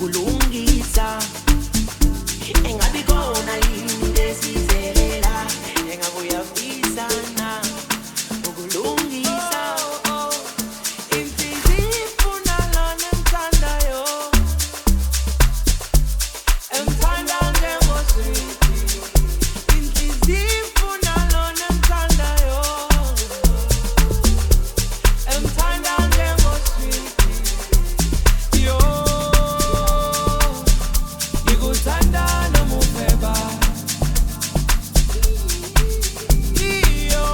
ukulungisa engabi khona yini lesizelela engabuya visana ukulungisa imfizi ifuna lana emthandayo emthanda njengoswiti imfizi ifuna lana emthandayo emthanda njengoswiti yo ngikuthanda nomufeba iyo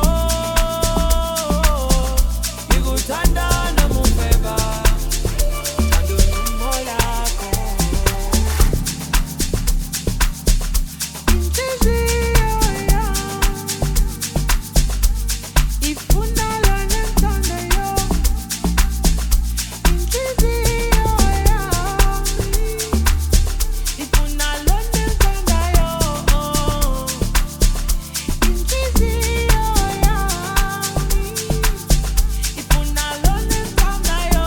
ngikuthanda nomufeba thando nomolako inhliziyo ifuna lana emthandayo inhliziyo ifuna lana emthandayo inhliziyo ifuna lana emthandayo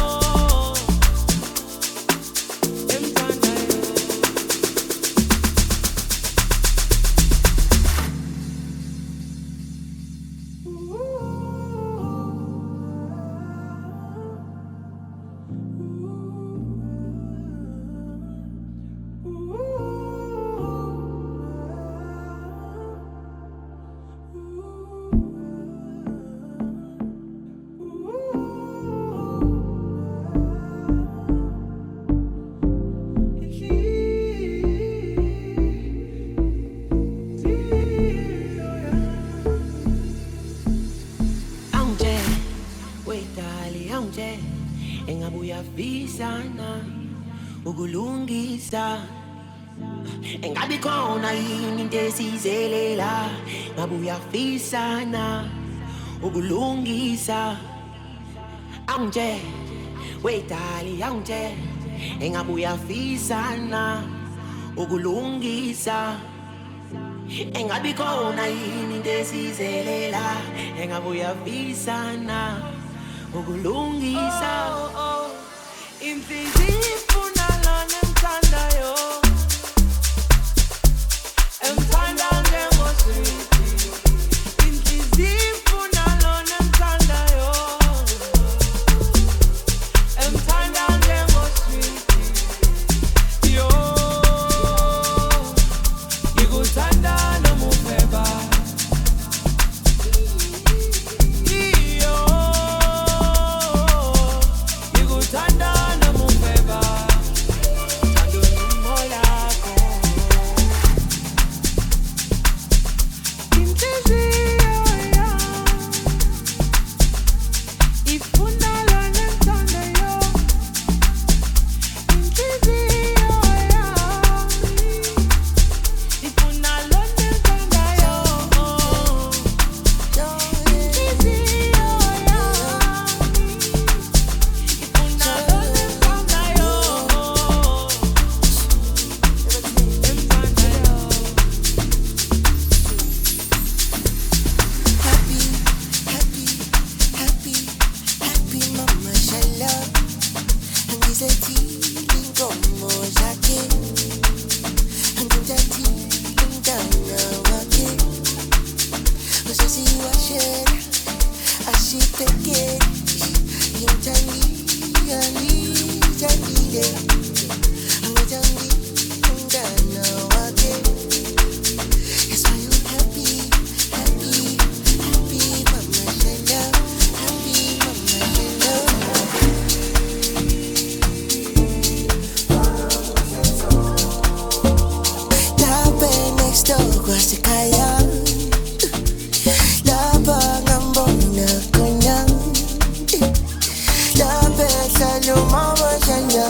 Aunque wetali aunque engabuya visana ukulungisa engabi khona yini into esizelela ngabuya visana ukulungisa aunque wetali aunque engabuya visana ukulungisa engabi khona yini into esizelela engabuya visana ukulungisa imfizi ifuna lana emthandayo emthanda njengoswiti imfizi ifuna lana emthandayo emthanda njengoswiti yo ngikuthanda nomufeba iyo ngikuthanda nomufeba thando nomolako inhliziyo ifuna lana emthandayo inhliziyo ifuna lana emthandayo inhliziyo ifuna lana emthandayo Happy mama shala angizethile inkomo zakhe angimthathile umntana wakhe usesiwashela ashibhekele ngimthandile angithandile umntana wakhe. That's why I'm happy mama shala happy mama shala. Lapha next door kwasekhaya lapha ngambona khona lapha ehlala umama shala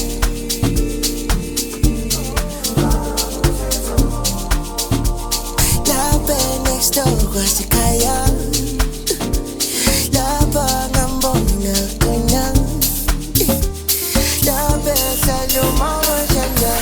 lapha next door kwasekhaya lapha ngambona khona lapha ehlala umama shala.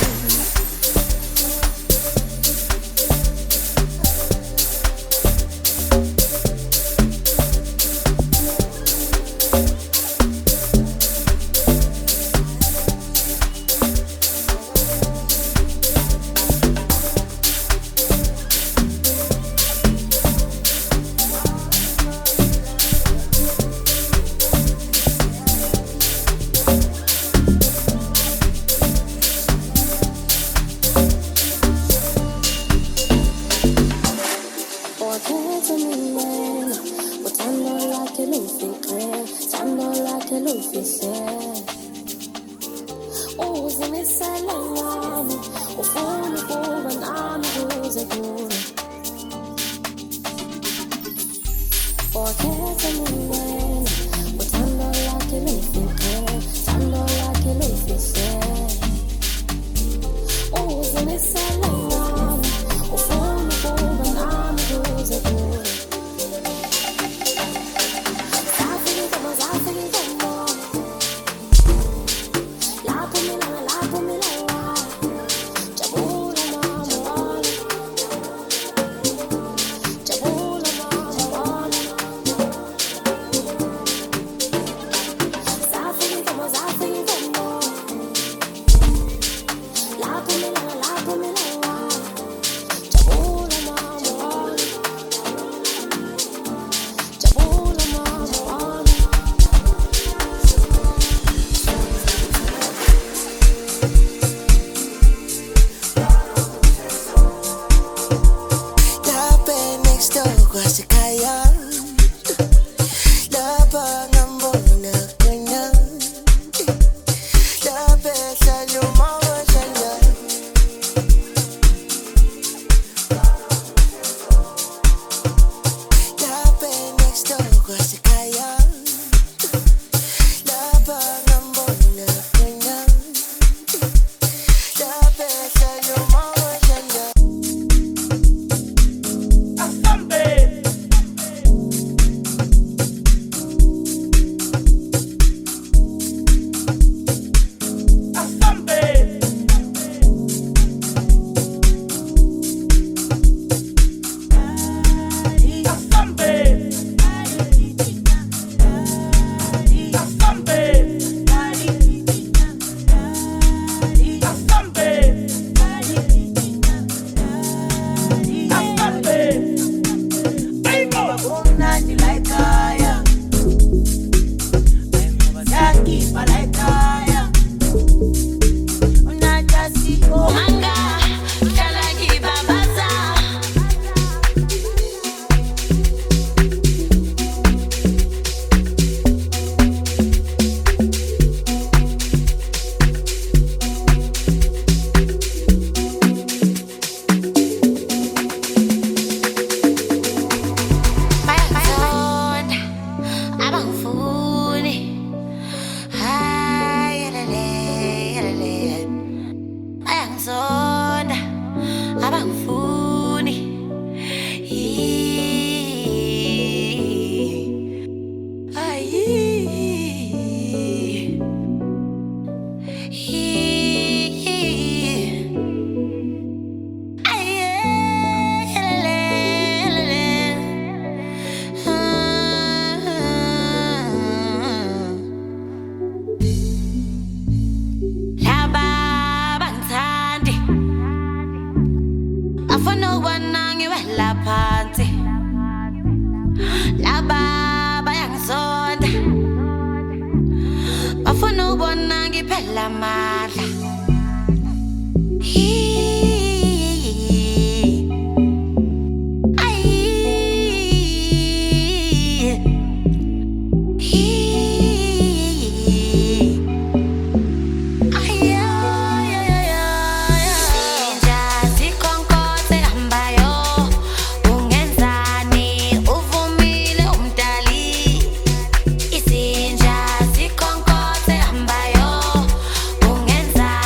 wami, ufuna ukuba nami kuze kube. Wakhetha mina wena, uthando lakhe lufihle, thando lakhe lufihle. Uzimisele wami, ufuna ukuba nami kuze kube. Zafika inkomo, lapho mina jabula mama wami, jabula mama wami. Zafika inkomo, lapho mina jabula mama wami, jabula mama wami. Lapha next door kwasekhaya, lapha ngambona khona, lapha ehlala umawashanya. Lapha next door kwasekhaya, lapha ngambona khona, lapha ehlala umawashanya. Manga, kala kibabaza. Bayazonda, abangifuni. Hayi, yelele. Bayangizonda, abangifuni. Laba bangithandi, bafuna ukubona ngiwela phansi. Laba bayangizonda, bafuna ukubona ngiphela amandla. Isinja sikhonkothe hambayo, ungenza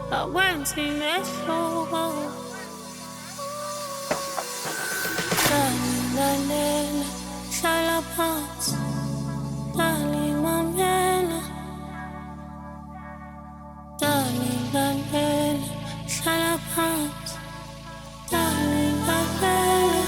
Aguante nessuno. Darling, shala pants. Darling, mamela. Darling, shala pants. Darling, mamela.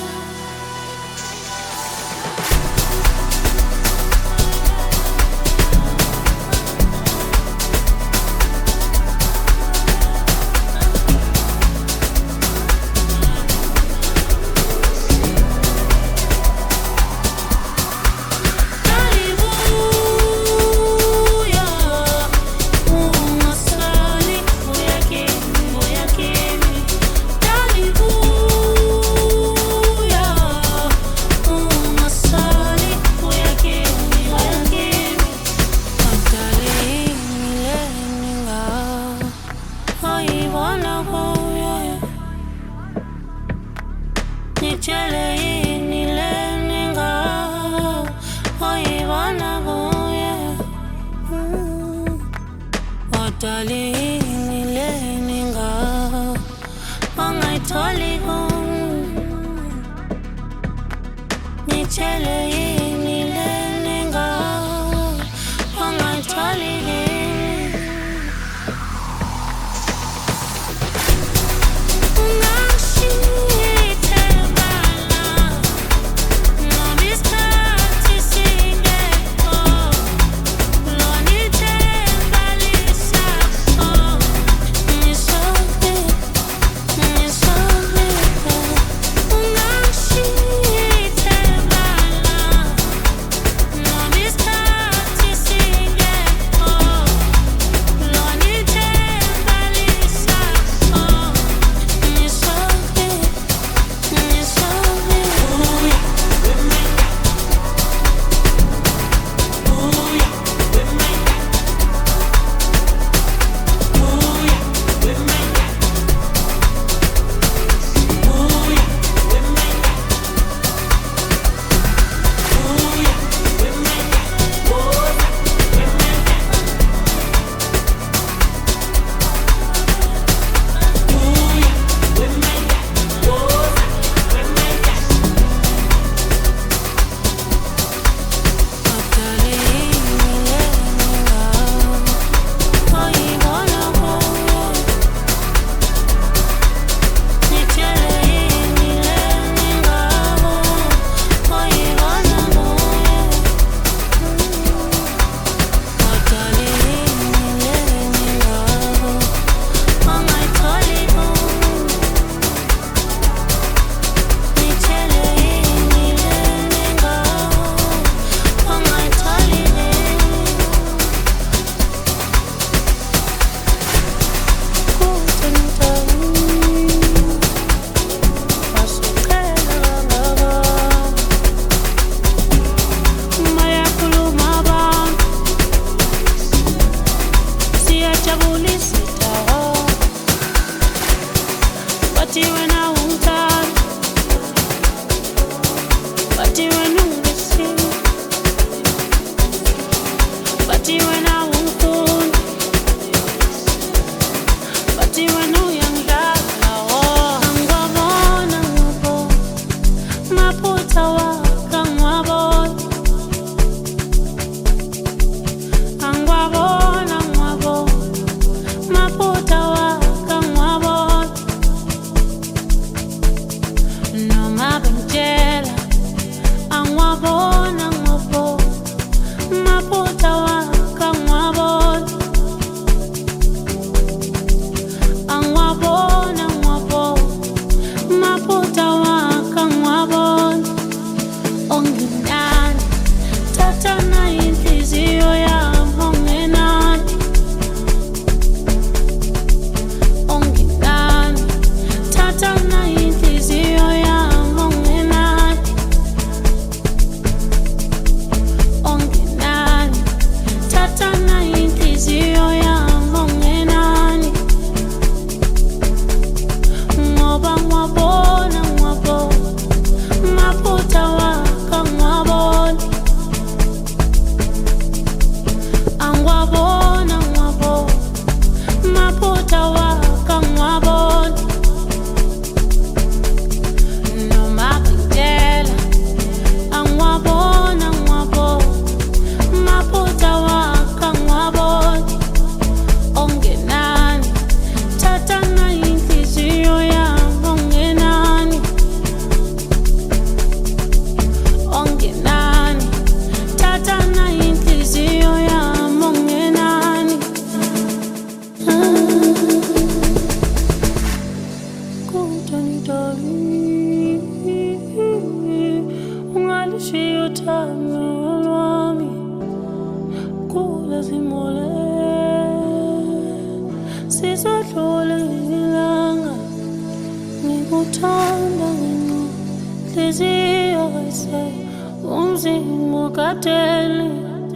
sizodlula ilanga ngikuthanda ngenhliziyo ese umzimba ukadeli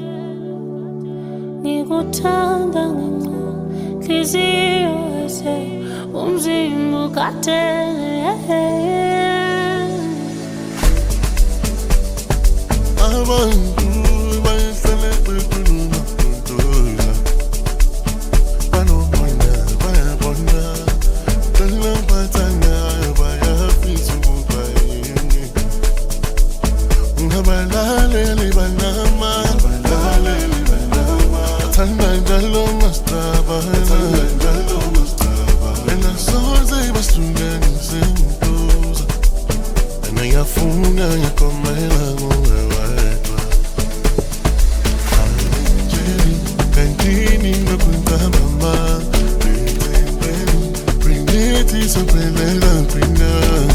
ngikuthanda ngenhliziyo ese umzimba ukadeli abantu bayehlele bekhuluma ntola banomona bayabona belampathana bayafisa ukuba yini ngabalaleli banama bathanda njalo mastaba wena soze basihlukanise ntoza wena ngiyafuna ngiyakomela kuwe wedwa kantini ngakwenza mama Brindeti sophelela brinda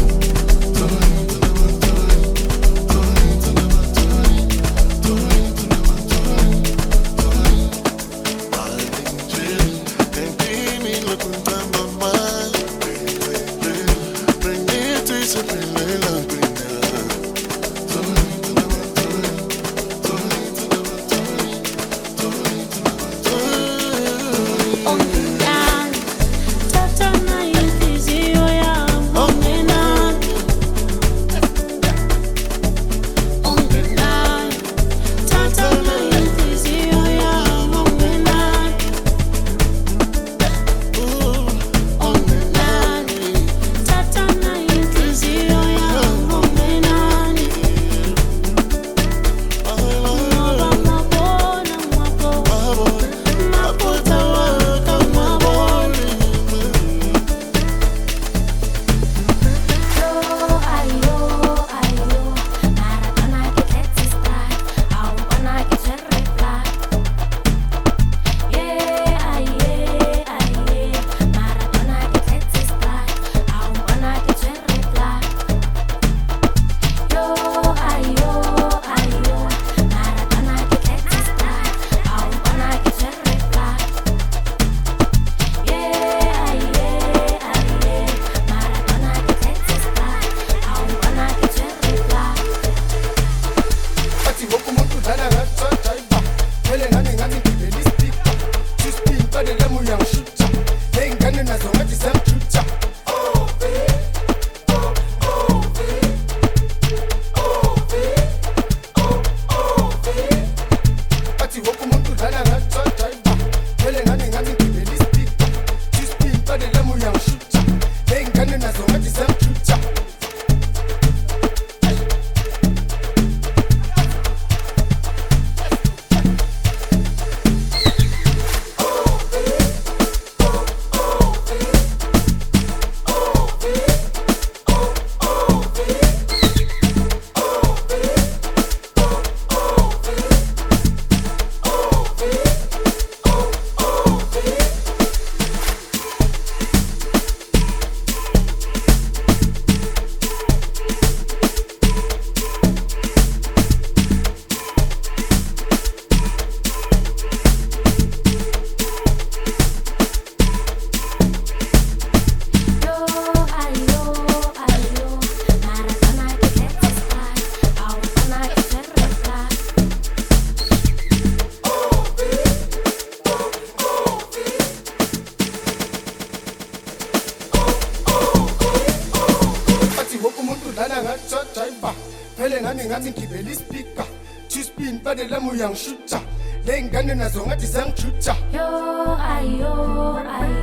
ngathi ngibele ispeaker two-spin badelami uyangishuta le ngane nazo ngathi zangijutha Yo, ayo,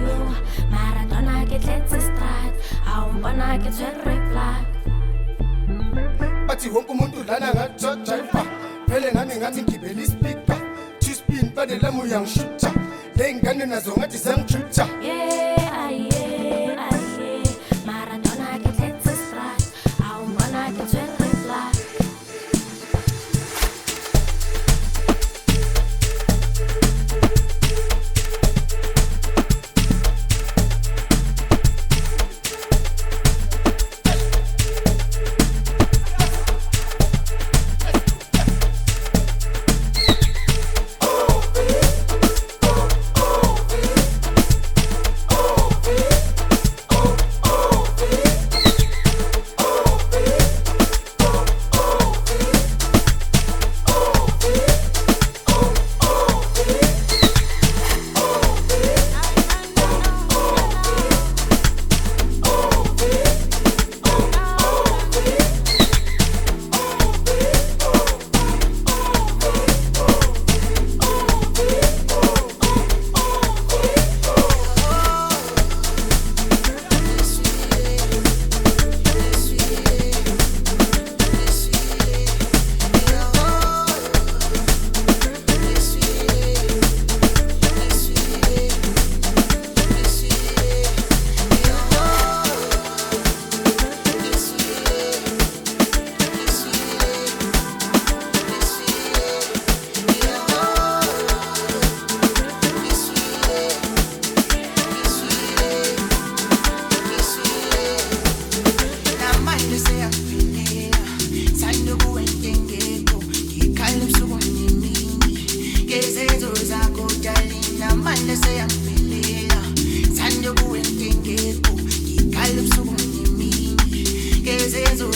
Maradona get let's start. Awumbona ke tshwere flag. bathi wonke umuntu lana ngajajiva phele nami ngathi ngibele ispeaker two-spin badelami uyangishuta le ngane nazo ngathi zangijutha Yeah, Maradona get let's start. Awumbona ke tshwere flag.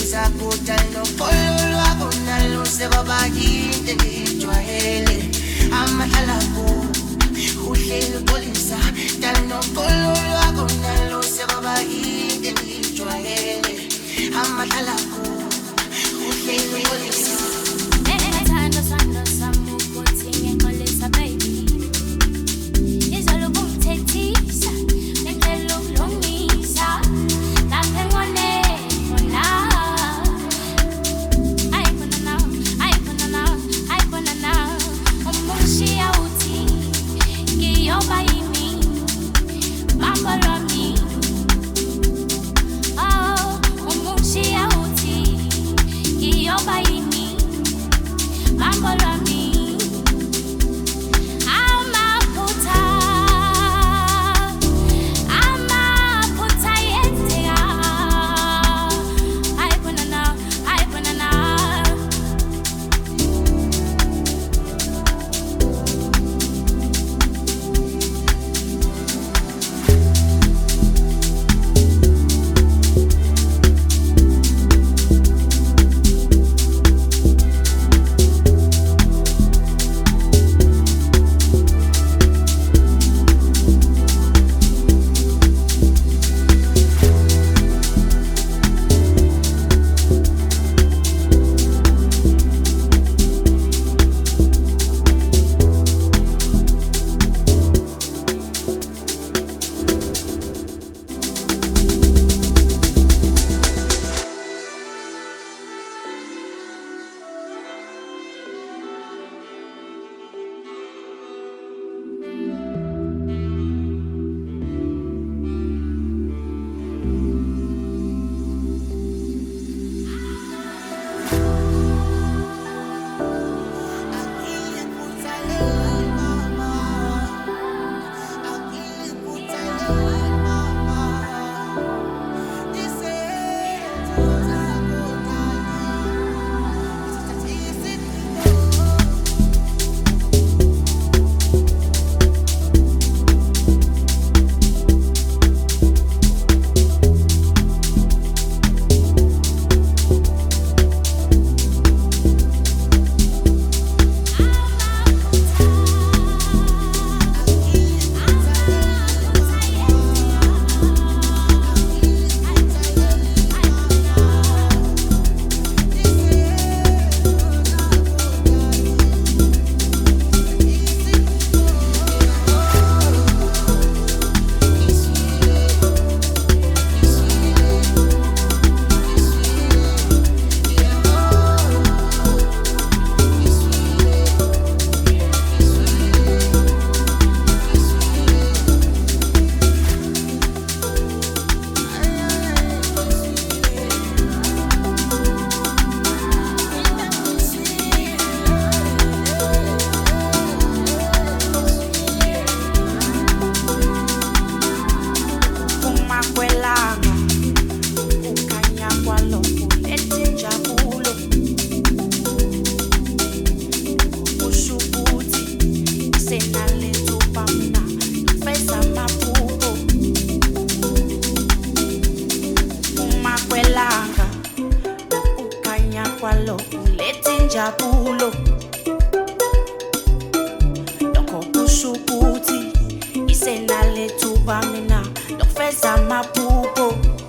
sakuta nokhololwa konalo sebaba yinte ngijwayele amahlalapo uhleli polisa dala nokhololwa konalo sebaba yinte ngijwayele amahlalapo uhleli polisa Sando samu kuting engolisa baby. Izolo bumthethisa nendlela ukulungisa lapha ngone khona. Ay khona now. Umushiya uthi ngiyoba yimi mambo lami. Oh, umushiya uthi ngiyoba yimi mambo lami. Amaphutha yenzeka. Ay khona now. kwalo ulethe injabulo lokho kusho ukuthi isenalethuba mina lokufeza amaphupho